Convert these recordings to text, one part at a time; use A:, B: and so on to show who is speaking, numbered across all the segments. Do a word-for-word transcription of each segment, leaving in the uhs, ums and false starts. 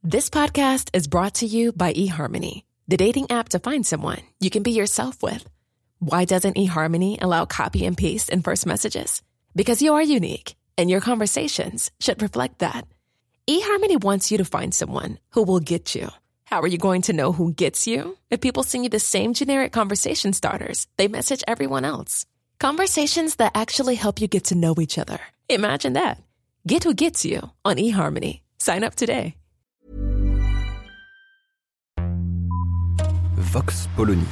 A: This podcast is brought to you by eHarmony, the dating app to find someone you can be yourself with. Why doesn't eHarmony allow copy and paste in first messages? Because you are unique, and your conversations should reflect that. eHarmony wants you to find someone who will get you. How are you going to know who gets you? If people send you the same generic conversation starters they message everyone else. Conversations that actually help you get to know each other. Imagine that. Get who gets you on eHarmony. Sign up today.
B: Vox Polony.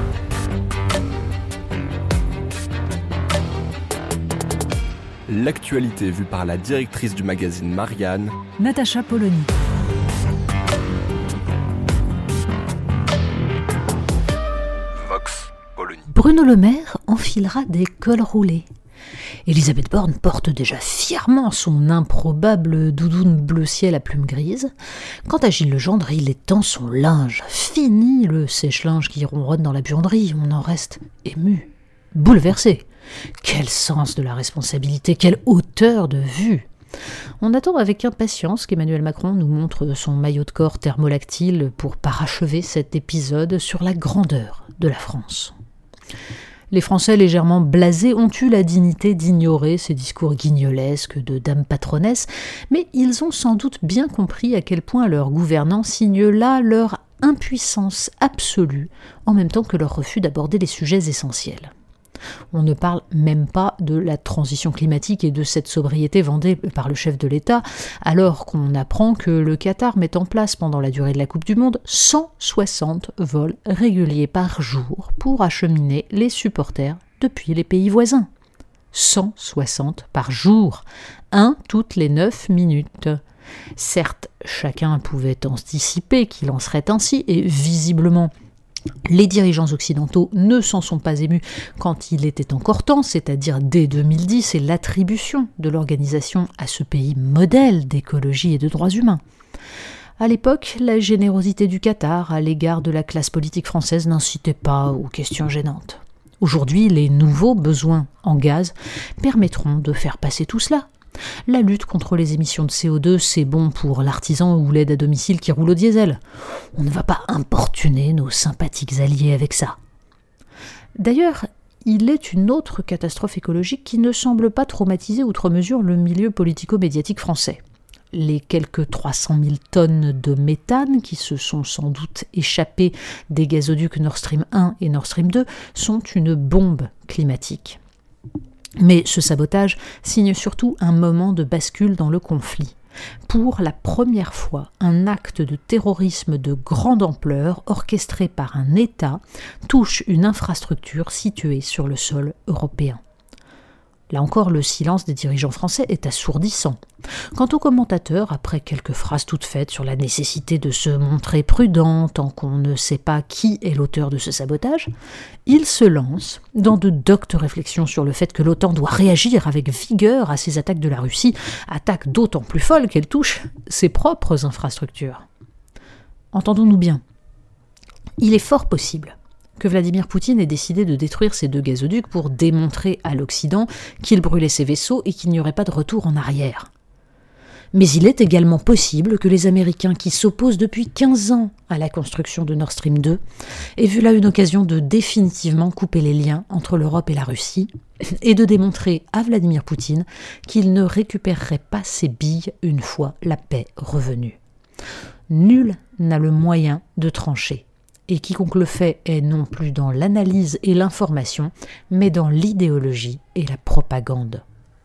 B: L'actualité vue par la directrice du magazine Marianne,
C: Natacha Polony.
B: Vox Polony.
C: Bruno Le Maire enfilera des cols roulés. Elisabeth Borne porte déjà fièrement son improbable doudoune bleu ciel à plumes grises. Quant à Gilles Legendre, il étend son linge. Fini le sèche-linge qui ronronne dans la buanderie. On en reste ému, bouleversé. Quel sens de la responsabilité, quelle hauteur de vue! On attend avec impatience qu'Emmanuel Macron nous montre son maillot de corps thermolactyle pour parachever cet épisode sur la grandeur de la France. Les Français légèrement blasés ont eu la dignité d'ignorer ces discours guignolesques de dames patronesses, mais ils ont sans doute bien compris à quel point leur gouvernants signent là leur impuissance absolue, en même temps que leur refus d'aborder les sujets essentiels. On ne parle même pas de la transition climatique et de cette sobriété vendée par le chef de l'État, alors qu'on apprend que le Qatar met en place pendant la durée de la Coupe du Monde cent soixante vols réguliers par jour pour acheminer les supporters depuis les pays voisins. cent soixante par jour, un toutes les neuf minutes. Certes, chacun pouvait anticiper qu'il en serait ainsi, et visiblement, les dirigeants occidentaux ne s'en sont pas émus quand il était encore temps, c'est-à-dire dès deux mille dix, et l'attribution de l'organisation à ce pays modèle d'écologie et de droits humains. À l'époque, la générosité du Qatar à l'égard de la classe politique française n'incitait pas aux questions gênantes. Aujourd'hui, les nouveaux besoins en gaz permettront de faire passer tout cela. La lutte contre les émissions de C O deux, c'est bon pour l'artisan ou l'aide à domicile qui roule au diesel. On ne va pas importuner nos sympathiques alliés avec ça. D'ailleurs, il est une autre catastrophe écologique qui ne semble pas traumatiser outre mesure le milieu politico-médiatique français. Les quelques trois cent mille tonnes de méthane qui se sont sans doute échappées des gazoducs Nord Stream un et Nord Stream deux sont une bombe climatique. Mais ce sabotage signe surtout un moment de bascule dans le conflit. Pour la première fois, un acte de terrorisme de grande ampleur, orchestré par un État, touche une infrastructure située sur le sol européen. Là encore, le silence des dirigeants français est assourdissant. Quant aux commentateurs, après quelques phrases toutes faites sur la nécessité de se montrer prudent tant qu'on ne sait pas qui est l'auteur de ce sabotage, ils se lancent dans de doctes réflexions sur le fait que l'OTAN doit réagir avec vigueur à ces attaques de la Russie, attaques d'autant plus folles qu'elles touchent ses propres infrastructures. Entendons-nous bien, il est fort possible que Vladimir Poutine ait décidé de détruire ces deux gazoducs pour démontrer à l'Occident qu'il brûlait ses vaisseaux et qu'il n'y aurait pas de retour en arrière. Mais il est également possible que les Américains, qui s'opposent depuis quinze ans à la construction de Nord Stream deux, aient vu là une occasion de définitivement couper les liens entre l'Europe et la Russie et de démontrer à Vladimir Poutine qu'il ne récupérerait pas ses billes une fois la paix revenue. Nul n'a le moyen de trancher. Et quiconque le fait est non plus dans l'analyse et l'information, mais dans l'idéologie et la propagande.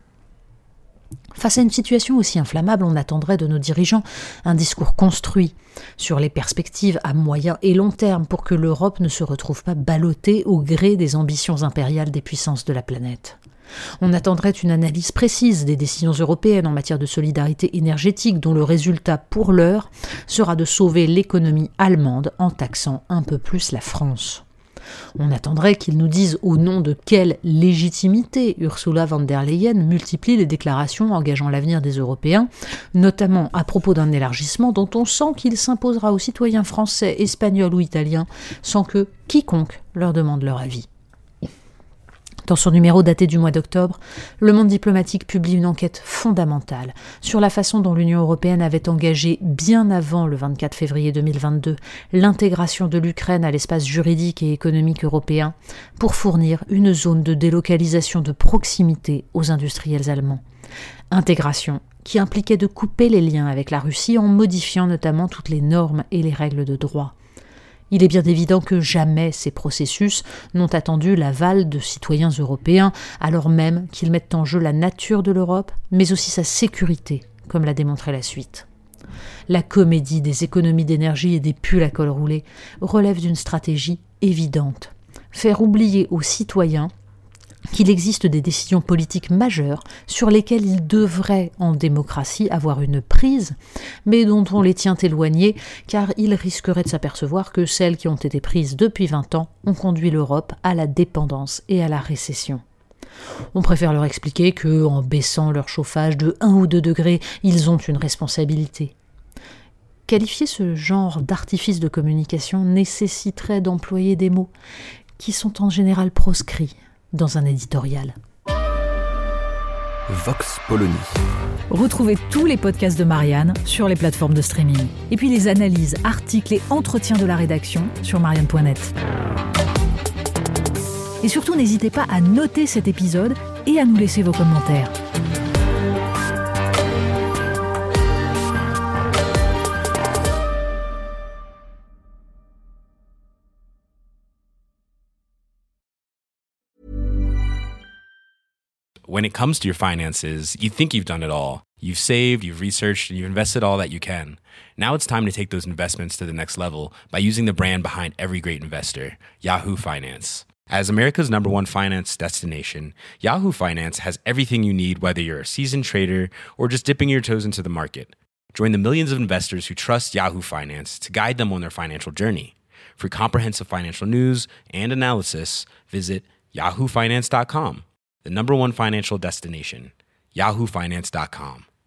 C: Face à une situation aussi inflammable, on attendrait de nos dirigeants un discours construit sur les perspectives à moyen et long terme pour que l'Europe ne se retrouve pas ballottée au gré des ambitions impériales des puissances de la planète. On attendrait une analyse précise des décisions européennes en matière de solidarité énergétique dont le résultat pour l'heure sera de sauver l'économie allemande en taxant un peu plus la France. On attendrait qu'ils nous disent au nom de quelle légitimité Ursula von der Leyen multiplie les déclarations engageant l'avenir des Européens, notamment à propos d'un élargissement dont on sent qu'il s'imposera aux citoyens français, espagnols ou italiens sans que quiconque leur demande leur avis. Dans son numéro daté du mois d'octobre, Le Monde diplomatique publie une enquête fondamentale sur la façon dont l'Union européenne avait engagé, bien avant le vingt-quatre février deux mille vingt-deux, l'intégration de l'Ukraine à l'espace juridique et économique européen pour fournir une zone de délocalisation de proximité aux industriels allemands. Intégration qui impliquait de couper les liens avec la Russie en modifiant notamment toutes les normes et les règles de droit. Il est bien évident que jamais ces processus n'ont attendu l'aval de citoyens européens, alors même qu'ils mettent en jeu la nature de l'Europe, mais aussi sa sécurité, comme l'a démontré la suite. La comédie des économies d'énergie et des pulls à col roulé relève d'une stratégie évidente. Faire oublier aux citoyens qu'il existe des décisions politiques majeures sur lesquelles ils devraient, en démocratie, avoir une prise, mais dont on les tient éloignés, car ils risqueraient de s'apercevoir que celles qui ont été prises depuis vingt ans ont conduit l'Europe à la dépendance et à la récession. On préfère leur expliquer que, en baissant leur chauffage de un ou deux degrés, ils ont une responsabilité. Qualifier ce genre d'artifice de communication nécessiterait d'employer des mots qui sont en général proscrits dans un éditorial.
B: Vox Polony.
D: Retrouvez tous les podcasts de Marianne sur les plateformes de streaming. Et puis les analyses, articles et entretiens de la rédaction sur marianne point net. Et surtout, n'hésitez pas à noter cet épisode et à nous laisser vos commentaires.
E: When it comes to your finances, you think you've done it all. You've saved, you've researched, and you've invested all that you can. Now it's time to take those investments to the next level by using the brand behind every great investor, Yahoo Finance. As America's number one finance destination, Yahoo Finance has everything you need, whether you're a seasoned trader or just dipping your toes into the market. Join the millions of investors who trust Yahoo Finance to guide them on their financial journey. For comprehensive financial news and analysis, visit yahoo finance dot com. The number one financial destination, yahoo finance dot com.